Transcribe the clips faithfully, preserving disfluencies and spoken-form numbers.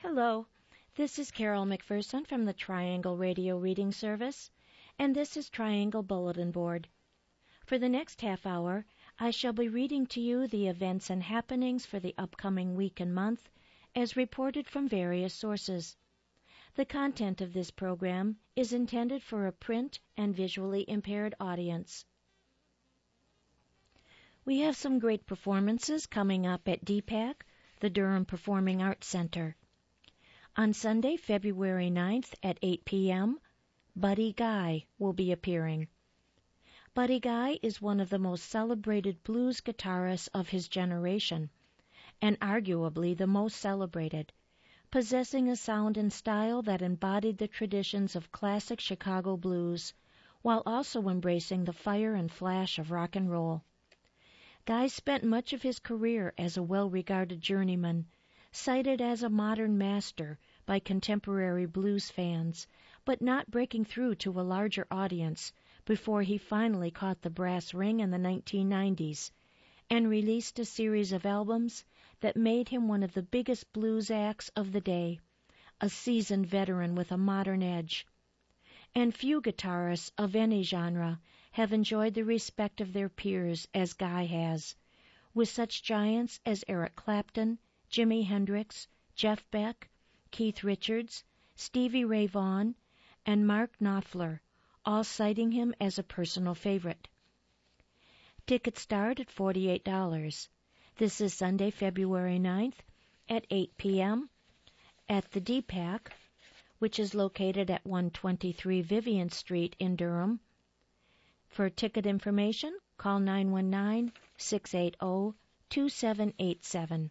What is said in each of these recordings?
Hello, this is Carol McPherson from the Triangle Radio Reading Service, and this is Triangle Bulletin Board. For the next half hour, I shall be reading to you the events and happenings for the upcoming week and month, as reported from various sources. The content of this program is intended for a print and visually impaired audience. We have some great performances coming up at D PAC, the Durham Performing Arts Center. On Sunday, February ninth at eight p.m., Buddy Guy will be appearing. Buddy Guy is one of the most celebrated blues guitarists of his generation, and arguably the most celebrated, possessing a sound and style that embodied the traditions of classic Chicago blues, while also embracing the fire and flash of rock and roll. Guy spent much of his career as a well-regarded journeyman, cited as a modern master by contemporary blues fans, but not breaking through to a larger audience before he finally caught the brass ring in the nineteen nineties and released a series of albums that made him one of the biggest blues acts of the day, a seasoned veteran with a modern edge. And few guitarists of any genre have enjoyed the respect of their peers as Guy has, with such giants as Eric Clapton, Jimi Hendrix, Jeff Beck, Keith Richards, Stevie Ray Vaughan, and Mark Knopfler, all citing him as a personal favorite. Tickets start at forty-eight dollars. This is Sunday, February ninth at eight p.m. at the D PAC, which is located at one twenty-three Vivian Street in Durham. For ticket information, call nine one nine, six eight zero, two seven eight seven.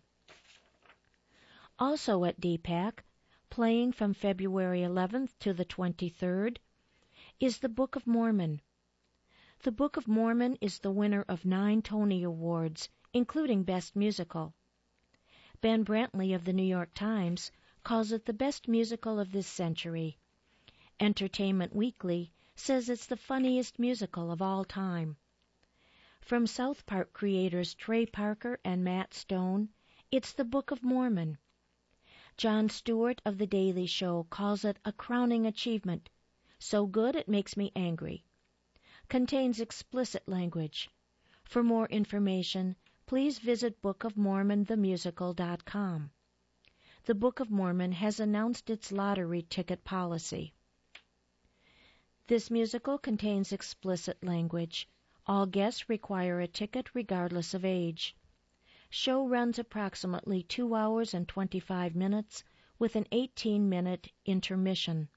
Also at D PAC, playing from February eleventh to the twenty-third, is the Book of Mormon. The Book of Mormon is the winner of nine Tony Awards, including Best Musical. Ben Brantley of the New York Times calls it the best musical of this century. Entertainment Weekly says it's the funniest musical of all time. From South Park creators Trey Parker and Matt Stone, it's the Book of Mormon. Jon Stewart of The Daily Show calls it a crowning achievement, so good it makes me angry. Contains explicit language. For more information, please visit book of mormon the musical dot com. The Book of Mormon has announced its lottery ticket policy. This musical contains explicit language. All guests require a ticket regardless of age. Show runs approximately two hours and twenty-five minutes with an eighteen-minute intermission.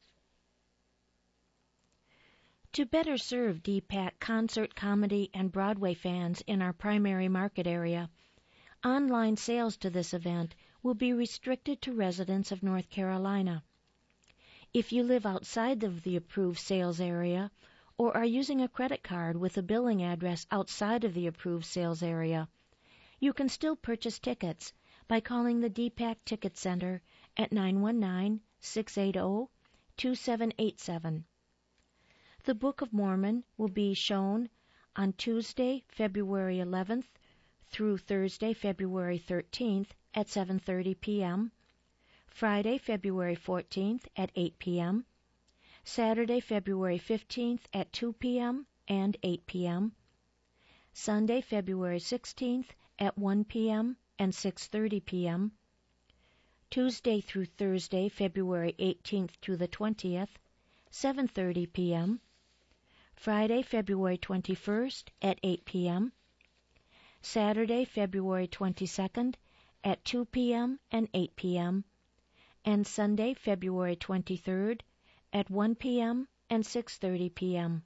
To better serve D PAC concert, comedy, and Broadway fans in our primary market area, online sales to this event will be restricted to residents of North Carolina. If you live outside of the approved sales area or are using a credit card with a billing address outside of the approved sales area, you can still purchase tickets by calling the D PAC Ticket Center at nine one nine, six eight zero, two seven eight seven. The Book of Mormon will be shown on Tuesday, February eleventh through Thursday, February thirteenth at seven thirty p.m., Friday, February fourteenth at eight p.m., Saturday, February fifteenth at two p.m. and eight p.m., Sunday, February sixteenth at one p.m. and six thirty p.m., Tuesday through Thursday, February eighteenth to the twentieth, seven thirty p.m., Friday, February twenty-first at eight p.m., Saturday, February twenty-second at two p.m. and eight p.m., and Sunday, February twenty-third at one p.m. and six thirty p.m.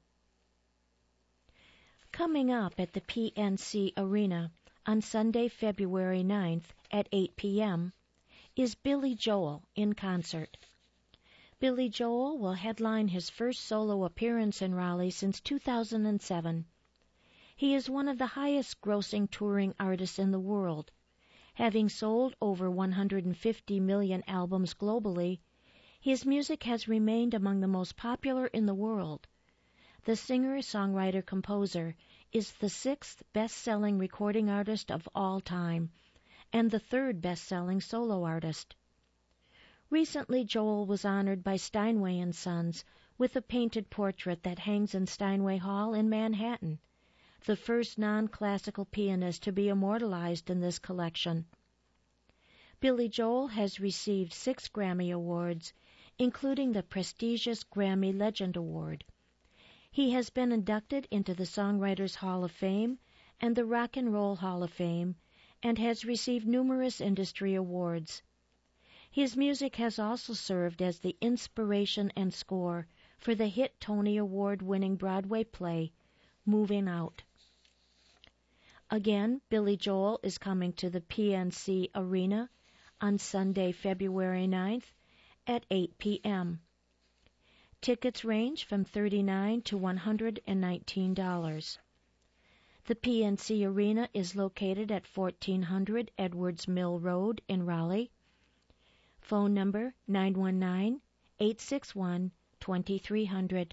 Coming up at the P N C Arena on Sunday, February ninth at eight p.m. is Billy Joel in concert. Billy Joel will headline his first solo appearance in Raleigh since two thousand seven. He is one of the highest-grossing touring artists in the world. Having sold over one hundred fifty million albums globally, his music has remained among the most popular in the world. The singer-songwriter-composer is the sixth best-selling recording artist of all time, and the third best-selling solo artist. Recently, Joel was honored by Steinway and Sons with a painted portrait that hangs in Steinway Hall in Manhattan, the first non-classical pianist to be immortalized in this collection. Billy Joel has received six Grammy Awards, including the prestigious Grammy Legend Award. He has been inducted into the Songwriters Hall of Fame and the Rock and Roll Hall of Fame, and has received numerous industry awards. His music has also served as the inspiration and score for the hit Tony Award-winning Broadway play, Moving Out. Again, Billy Joel is coming to the P N C Arena on Sunday, February ninth at eight p.m. Tickets range from thirty-nine dollars to one hundred nineteen dollars. The P N C Arena is located at fourteen hundred Edwards Mill Road in Raleigh. Phone number nine one nine, eight six one, two three zero zero.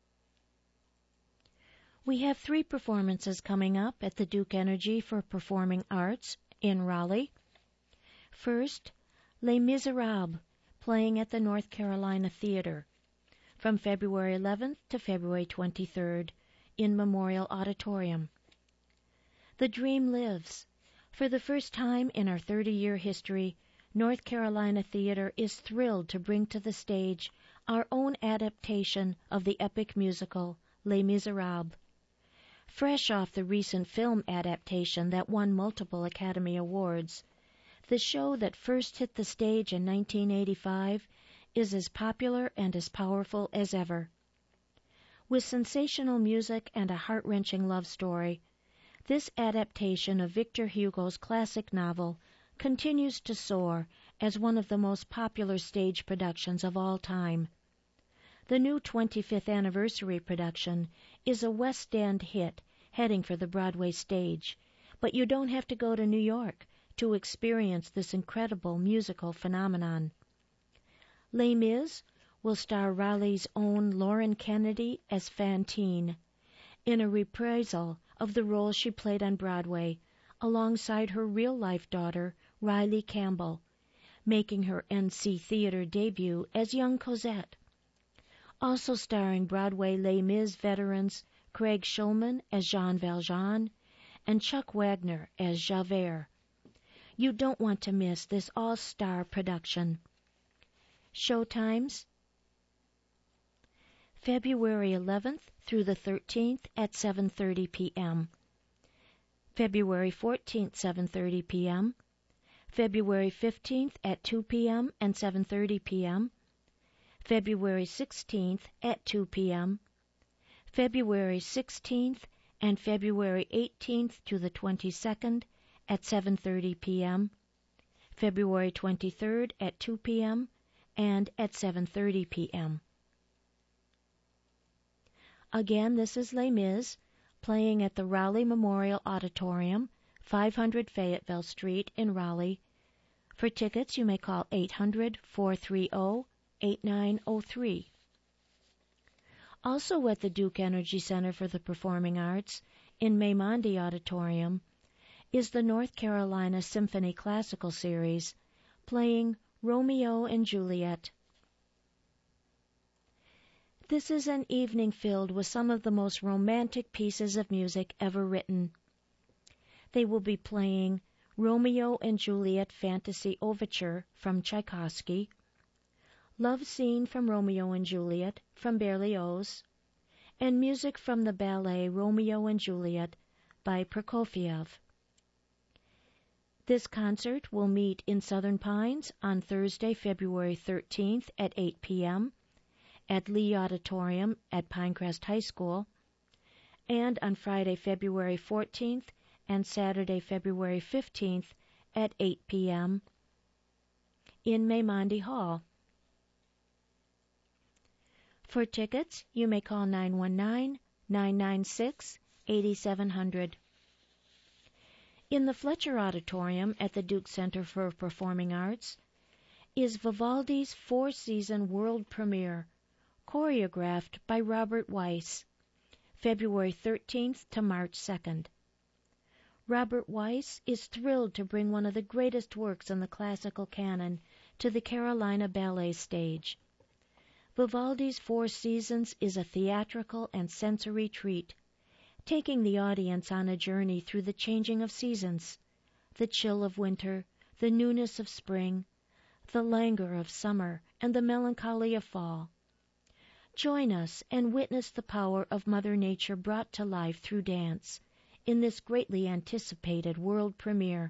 We have three performances coming up at the Duke Energy for Performing Arts in Raleigh. First, Les Miserables, playing at the North Carolina Theater, from February eleventh to February twenty-third in Memorial Auditorium. The Dream Lives. For the first time in our thirty-year history, North Carolina Theater is thrilled to bring to the stage our own adaptation of the epic musical Les Miserables. Fresh off the recent film adaptation that won multiple Academy Awards, the show that first hit the stage in nineteen eighty-five is as popular and as powerful as ever. With sensational music and a heart-wrenching love story, this adaptation of Victor Hugo's classic novel continues to soar as one of the most popular stage productions of all time. The new twenty-fifth anniversary production is a West End hit heading for the Broadway stage, but you don't have to go to New York to experience this incredible musical phenomenon. Les Mis will star Raleigh's own Lauren Kennedy as Fantine, in a reprisal of the role she played on Broadway alongside her real-life daughter, Riley Campbell, making her N C Theatre debut as young Cosette. Also starring Broadway Les Mis veterans Craig Shulman as Jean Valjean and Chuck Wagner as Javert. You don't want to miss this all-star production. Showtimes: February eleventh through the thirteenth at seven thirty p.m. February fourteenth, seven thirty p.m. February fifteenth at two p.m. and seven thirty p.m. February sixteenth at two p.m. February sixteenth and February eighteenth to the twenty-second at seven thirty p.m. February twenty-third at two p.m. and at seven thirty p.m. Again, this is Les Mis, playing at the Raleigh Memorial Auditorium, five hundred Fayetteville Street in Raleigh. For tickets, you may call eight hundred, four three zero, eight nine zero three. Also at the Duke Energy Center for the Performing Arts, in Maimandi Auditorium, is the North Carolina Symphony Classical Series, playing Romeo and Juliet. This is an evening filled with some of the most romantic pieces of music ever written. They will be playing Romeo and Juliet Fantasy Overture from Tchaikovsky, Love Scene from Romeo and Juliet from Berlioz, and music from the ballet Romeo and Juliet by Prokofiev. This concert will meet in Southern Pines on Thursday, February thirteenth at eight p.m. at Lee Auditorium at Pinecrest High School, and on Friday, February fourteenth and Saturday, February fifteenth at eight p.m. in Maimandi Hall. For tickets, you may call nine one nine, nine nine six, eight seven zero zero. In the Fletcher Auditorium at the Duke Center for Performing Arts is Vivaldi's four-season world premiere, choreographed by Robert Weiss, February thirteenth to March second. Robert Weiss is thrilled to bring one of the greatest works in the classical canon to the Carolina Ballet Stage. Vivaldi's Four Seasons is a theatrical and sensory treat, taking the audience on a journey through the changing of seasons, the chill of winter, the newness of spring, the languor of summer, and the melancholy of fall. Join us and witness the power of Mother Nature brought to life through dance in this greatly anticipated world premiere.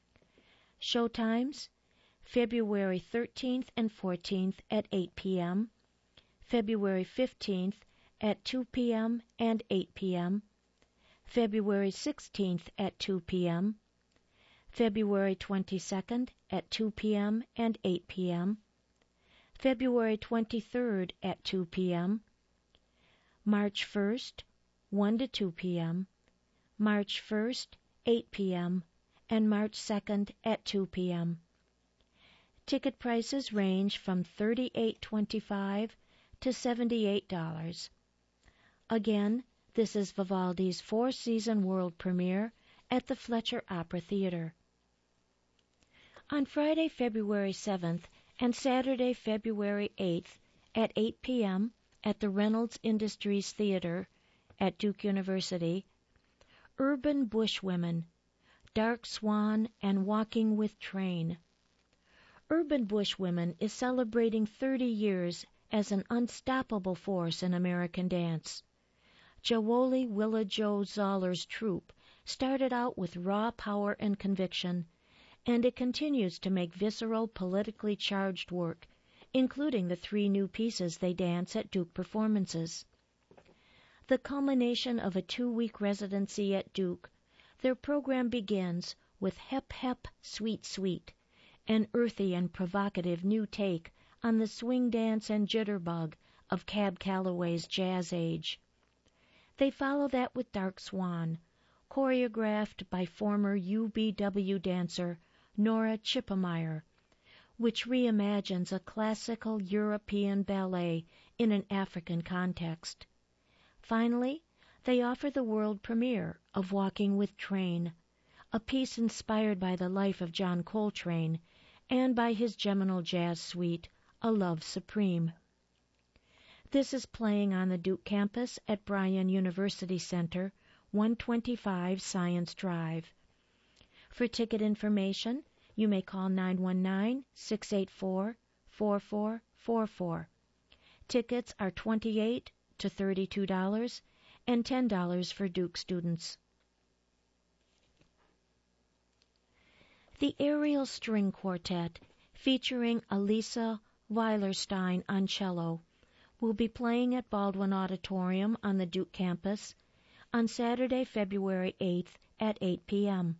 Showtimes: February thirteenth and fourteenth at eight p.m., February fifteenth at two p.m. and eight p.m., February sixteenth at two p.m., February twenty-second at two p.m. and eight p.m., February twenty-third at two p.m., March first, one to two p.m., March first, eight p.m., and March second at two p.m. Ticket prices range from thirty-eight dollars and twenty-five cents to seventy-eight dollars. Again, this is Vivaldi's four-season world premiere at the Fletcher Opera Theater. On Friday, February seventh and Saturday, February eighth at eight p.m. at the Reynolds Industries Theater at Duke University, Urban Bushwomen, Dark Swan, and Walking with Train. Urban Bushwomen is celebrating thirty years as an unstoppable force in American dance. Jawoli Willa Jo Zoller's troupe started out with raw power and conviction, and it continues to make visceral, politically charged work, including the three new pieces they dance at Duke performances. The culmination of a two-week residency at Duke, their program begins with Hep Hep Sweet Sweet, an earthy and provocative new take on the swing dance and jitterbug of Cab Calloway's jazz age. They follow that with Dark Swan, choreographed by former U B W dancer Nora Chippemeyer, which reimagines a classical European ballet in an African context. Finally, they offer the world premiere of Walking with Train, a piece inspired by the life of John Coltrane and by his seminal jazz suite, A Love Supreme. This is playing on the Duke campus at Bryan University Center, one twenty-five Science Drive. For ticket information, you may call nine one nine, six eight four, four four four four. Tickets are twenty-eight dollars to thirty-two dollars and ten dollars for Duke students. The Ariel String Quartet, featuring Elisa Weilerstein on cello, will be playing at Baldwin Auditorium on the Duke campus on Saturday, February eighth at eight p.m.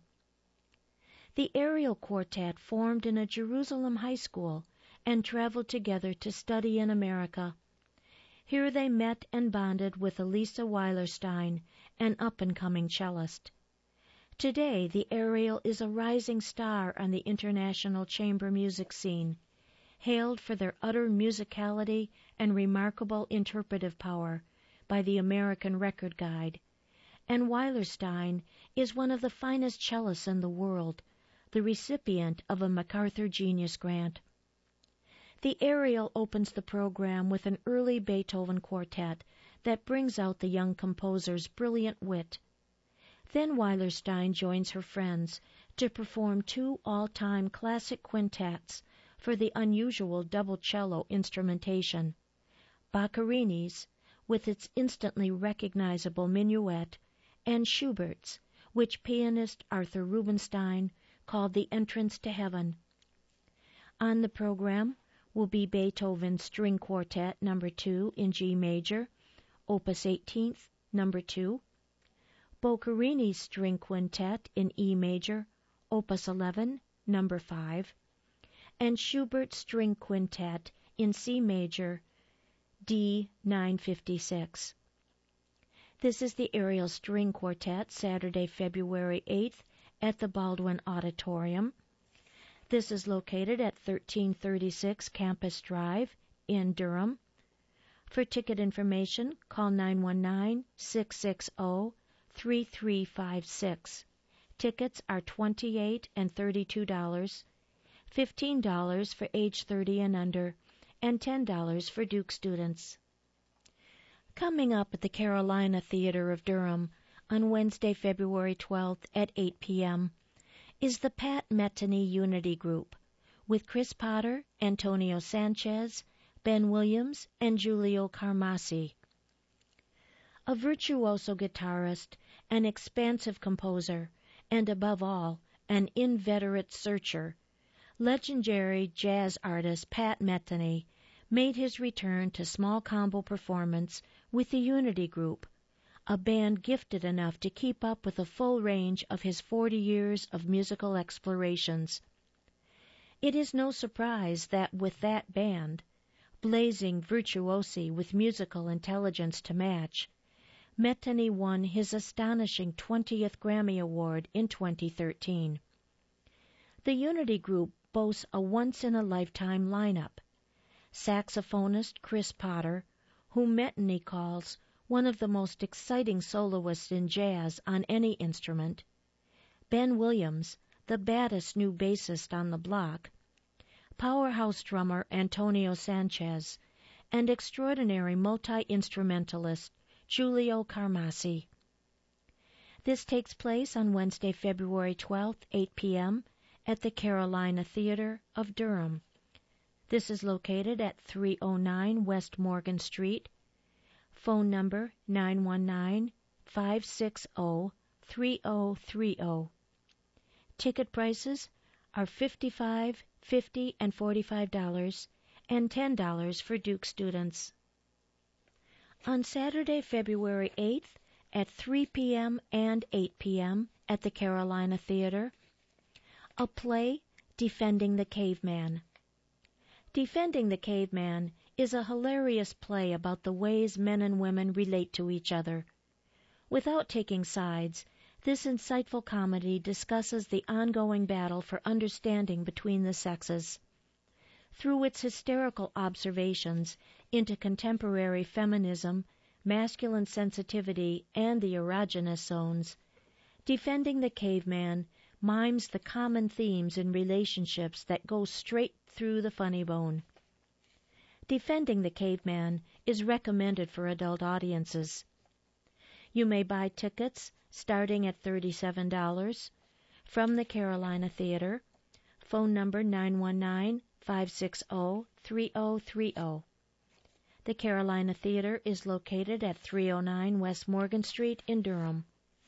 The Ariel Quartet formed in a Jerusalem high school and traveled together to study in America. Here they met and bonded with Elisa Weilerstein, an up-and-coming cellist. Today, the Ariel is a rising star on the international chamber music scene, hailed for their utter musicality and remarkable interpretive power by the American Record Guide, and Weilerstein is one of the finest cellists in the world, the recipient of a MacArthur Genius Grant. The Ariel opens the program with an early Beethoven quartet that brings out the young composer's brilliant wit. Then Weilerstein joins her friends to perform two all-time classic quintets for the unusual double cello instrumentation, Boccherini's, with its instantly recognizable minuet, and Schubert's, which pianist Arthur Rubinstein called the Entrance to Heaven. On the program will be Beethoven's String Quartet number two in G major, Opus eighteen, number two, Boccherini's String Quintet in E major, Opus eleven, number five, and Schubert's String Quintet in C major, D nine fifty-six. This is the Ariel String Quartet, Saturday, February eighth, at the Baldwin Auditorium. This is located at thirteen thirty-six Campus Drive in Durham. For ticket information, call nine one nine, six six zero, three three five six. Tickets are twenty-eight dollars and thirty-two dollars. fifteen dollars for age thirty and under, and ten dollars for Duke students. Coming up at the Carolina Theater of Durham on Wednesday, February twelfth at eight p.m. is the Pat Metheny Unity Group with Chris Potter, Antonio Sanchez, Ben Williams, and Giulio Carmassi. A virtuoso guitarist, an expansive composer, and above all, an inveterate searcher, legendary jazz artist Pat Metheny made his return to small combo performance with the Unity Group, a band gifted enough to keep up with the full range of his forty years of musical explorations. It is no surprise that with that band, blazing virtuosi with musical intelligence to match, Metheny won his astonishing twentieth Grammy Award in twenty thirteen. The Unity Group boasts a once-in-a-lifetime lineup. Saxophonist Chris Potter, whom Metheny calls one of the most exciting soloists in jazz on any instrument, Ben Williams, the baddest new bassist on the block, powerhouse drummer Antonio Sanchez, and extraordinary multi-instrumentalist Giulio Carmassi. This takes place on Wednesday, February twelfth, eight p.m. at the Carolina Theater of Durham. This is located at three oh nine West Morgan Street. Phone number nine one nine, five six zero, three zero three zero. Ticket prices are fifty-five dollars, fifty dollars, and forty-five dollars, and ten dollars for Duke students. On Saturday, February eighth, at three p.m. and eight p.m. at the Carolina Theater, a play, Defending the Caveman. Defending the Caveman is a hilarious play about the ways men and women relate to each other. Without taking sides, this insightful comedy discusses the ongoing battle for understanding between the sexes. Through its hysterical observations into contemporary feminism, masculine sensitivity, and the erogenous zones, Defending the Caveman mimes the common themes in relationships that go straight through the funny bone. Defending the Caveman is recommended for adult audiences. You may buy tickets starting at thirty-seven dollars from the Carolina Theater. Phone number nine one nine, five six zero, three zero three zero. The Carolina Theater is located at three oh nine West Morgan Street in Durham.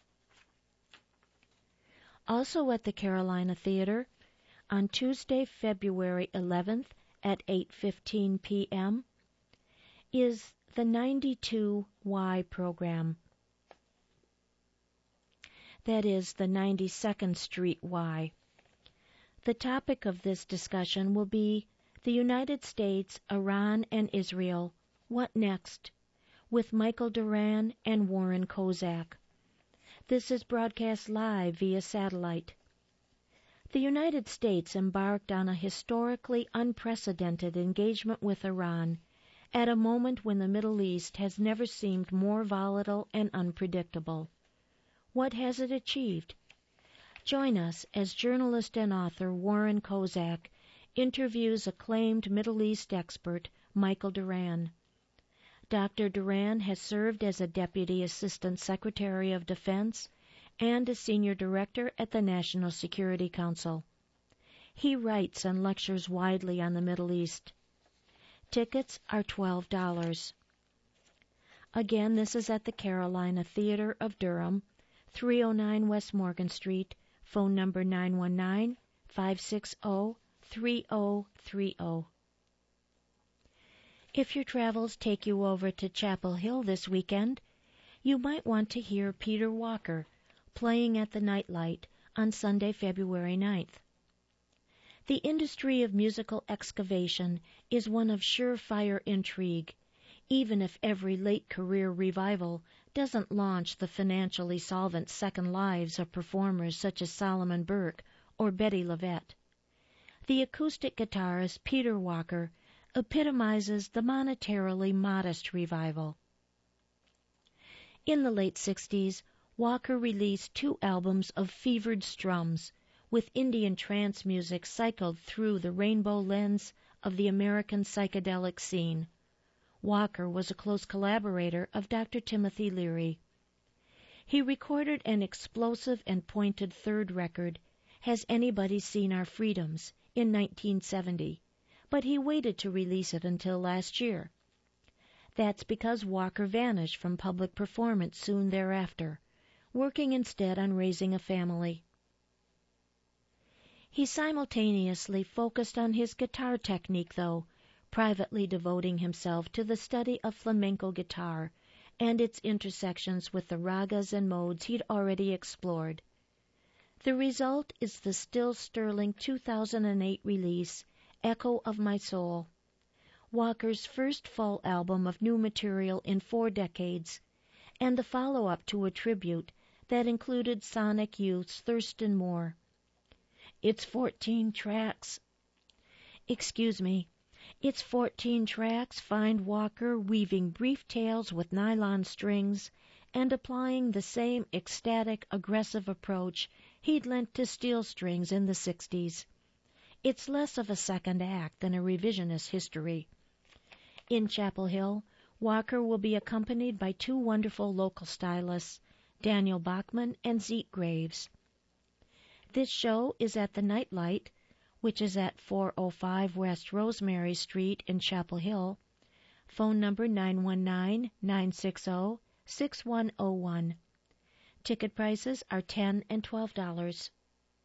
Also at the Carolina Theater, on Tuesday, February eleventh at eight fifteen p.m., is the ninety-two Y program. That is the ninety-second Street Y. The topic of this discussion will be the United States, Iran, and Israel, What Next? With Michael Duran and Warren Kozak. This is broadcast live via satellite. The United States embarked on a historically unprecedented engagement with Iran at a moment when the Middle East has never seemed more volatile and unpredictable. What has it achieved? Join us as journalist and author Warren Kozak interviews acclaimed Middle East expert Michael Duran. Doctor Duran has served as a Deputy Assistant Secretary of Defense and a Senior Director at the National Security Council. He writes and lectures widely on the Middle East. Tickets are twelve dollars. Again, this is at the Carolina Theater of Durham, three oh nine West Morgan Street, phone number nine one nine, five six zero, three zero three zero. If your travels take you over to Chapel Hill this weekend, you might want to hear Peter Walker playing at the Nightlight on Sunday, February ninth. The industry of musical excavation is one of surefire intrigue, even if every late career revival doesn't launch the financially solvent second lives of performers such as Solomon Burke or Betty Lavette. The acoustic guitarist Peter Walker epitomizes the monetarily modest revival. In the late sixties, Walker released two albums of fevered strums, with Indian trance music cycled through the rainbow lens of the American psychedelic scene. Walker was a close collaborator of Doctor Timothy Leary. He recorded an explosive and pointed third record, Has Anybody Seen Our Freedoms, in nineteen seventy, but he waited to release it until last year. That's because Walker vanished from public performance soon thereafter, working instead on raising a family. He simultaneously focused on his guitar technique, though, privately devoting himself to the study of flamenco guitar and its intersections with the ragas and modes he'd already explored. The result is the still sterling two thousand eight release, Echo of My Soul, Walker's first full album of new material in four decades, and the follow-up to a tribute that included Sonic Youth's Thurston Moore. It's fourteen tracks. Excuse me. Its fourteen tracks find Walker weaving brief tales with nylon strings and applying the same ecstatic, aggressive approach he'd lent to steel strings in the sixties. It's less of a second act than a revisionist history. In Chapel Hill, Walker will be accompanied by two wonderful local stylists, Daniel Bachman and Zeke Graves. This show is at the Nightlight, which is at four oh five West Rosemary Street in Chapel Hill. Phone number nine one nine, nine six zero, six one zero one. Ticket prices are ten dollars and twelve dollars.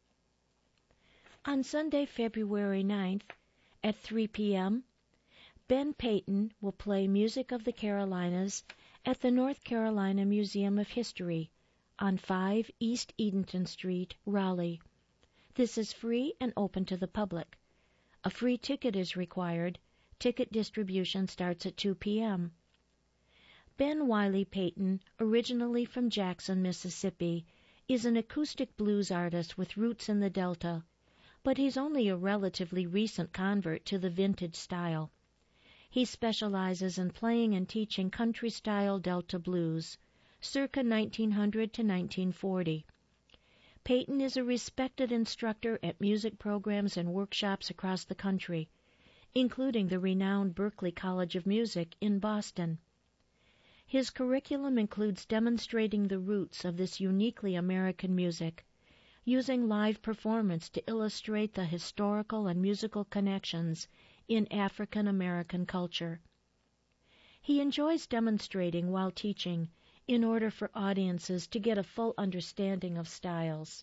On Sunday, February ninth, at three p.m., Ben Payton will play Music of the Carolinas at the North Carolina Museum of History on five East Edenton Street, Raleigh. This is free and open to the public. A free ticket is required. Ticket distribution starts at two p.m. Ben Wiley Payton, originally from Jackson, Mississippi, is an acoustic blues artist with roots in the Delta, but he's only a relatively recent convert to the vintage style. He specializes in playing and teaching country-style Delta blues, circa nineteen hundred to nineteen forty. Payton is a respected instructor at music programs and workshops across the country, including the renowned Berklee College of Music in Boston. His curriculum includes demonstrating the roots of this uniquely American music, using live performance to illustrate the historical and musical connections in African American culture. He enjoys demonstrating while teaching in order for audiences to get a full understanding of styles.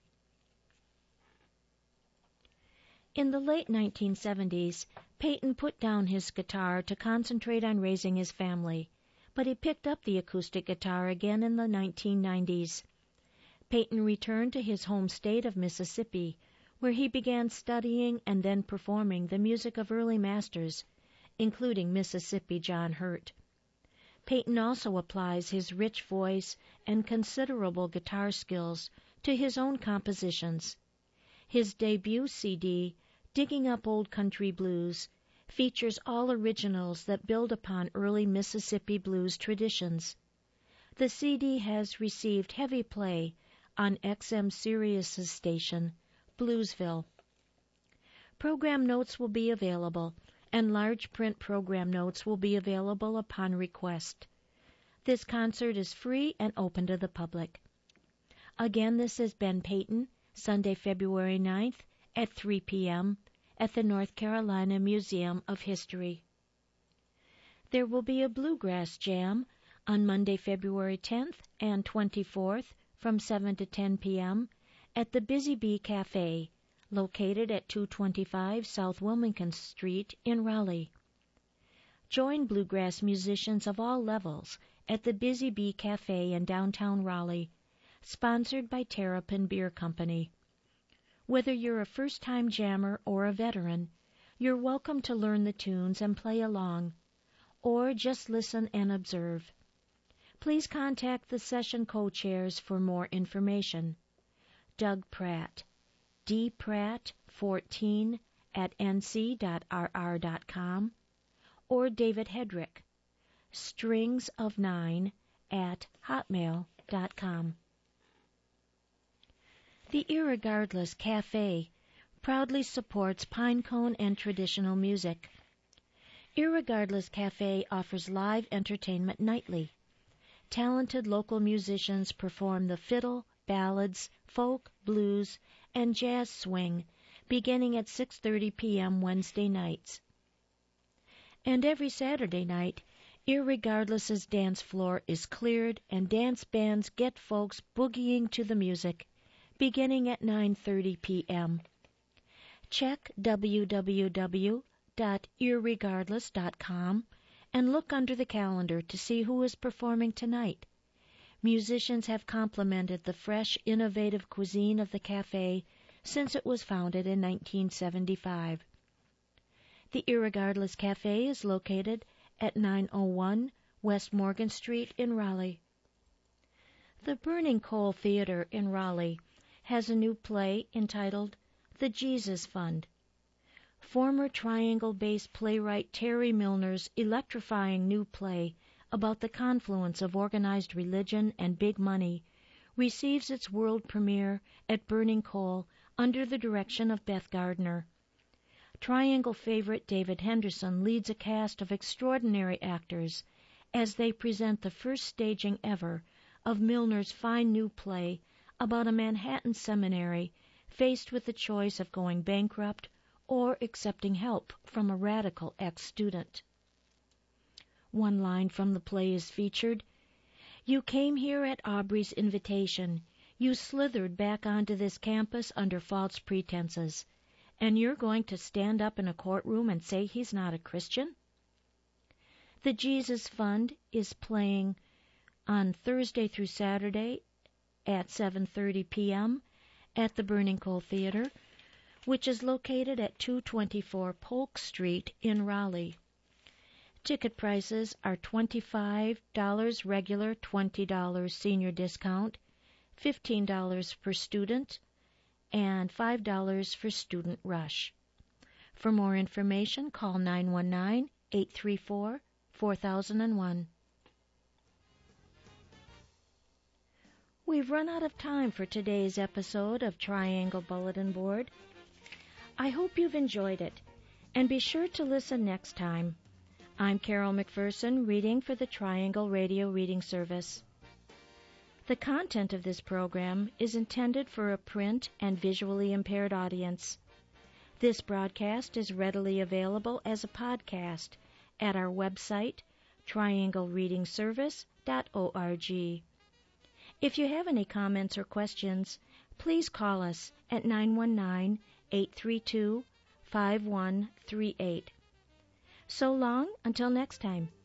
In the late nineteen seventies, Payton put down his guitar to concentrate on raising his family, but he picked up the acoustic guitar again in the nineteen nineties. Payton returned to his home state of Mississippi, where he began studying and then performing the music of early masters, including Mississippi John Hurt. Payton also applies his rich voice and considerable guitar skills to his own compositions. His debut C D, Digging Up Old Country Blues, features all originals that build upon early Mississippi blues traditions. The C D has received heavy play on X M Sirius's station, Bluesville. Program notes will be available, and large print program notes will be available upon request. This concert is free and open to the public. Again, this is Ben Payton, Sunday, February ninth at three p.m. at the North Carolina Museum of History. There will be a bluegrass jam on Monday, February tenth and twenty-fourth from seven to ten p.m. at the Busy Bee Cafe, located at two twenty-five South Wilmington Street in Raleigh. Join bluegrass musicians of all levels at the Busy Bee Cafe in downtown Raleigh, sponsored by Terrapin Beer Company. Whether you're a first-time jammer or a veteran, you're welcome to learn the tunes and play along, or just listen and observe. Please contact the session co-chairs for more information. Doug Pratt, d pratt fourteen at n c dot r r dot com, or David Hedrick, strings of nine at hotmail dot com. The Irregardless Cafe proudly supports Pinecone and traditional music. Irregardless Cafe offers live entertainment nightly. Talented local musicians perform the fiddle, ballads, folk, blues, and jazz swing beginning at six thirty p.m. Wednesday nights. And every Saturday night, Irregardless's dance floor is cleared and dance bands get folks boogieing to the music beginning at nine thirty p.m. Check w w w dot irregardless dot com and look under the calendar to see who is performing tonight. Musicians have complemented the fresh, innovative cuisine of the cafe since it was founded in nineteen seventy-five. The Irregardless Cafe is located at nine oh one West Morgan Street in Raleigh. The Burning Coal Theater in Raleigh has a new play entitled The Jesus Fund. Former Triangle-based playwright Terry Milner's electrifying new play about the confluence of organized religion and big money receives its world premiere at Burning Coal under the direction of Beth Gardner. Triangle favorite David Henderson leads a cast of extraordinary actors as they present the first staging ever of Milner's fine new play about a Manhattan seminary faced with the choice of going bankrupt or accepting help from a radical ex-student. One line from the play is featured. "You came here at Aubrey's invitation. You slithered back onto this campus under false pretenses. And you're going to stand up in a courtroom and say he's not a Christian?" The Jesus Fund is playing on Thursday through Saturday at seven thirty p.m. at the Burning Coal Theater, which is located at two twenty-four Polk Street in Raleigh. Ticket prices are twenty-five dollars regular, twenty dollars senior discount, fifteen dollars per student, and five dollars for student rush. For more information, call nine one nine, eight three four, four thousand one. We've run out of time for today's episode of Triangle Bulletin Board. I hope you've enjoyed it, and be sure to listen next time. I'm Carol McPherson, reading for the Triangle Radio Reading Service. The content of this program is intended for a print and visually impaired audience. This broadcast is readily available as a podcast at our website, triangle reading service dot org. If you have any comments or questions, please call us at nine one nine, eight three two, five one three eight. So long, until next time.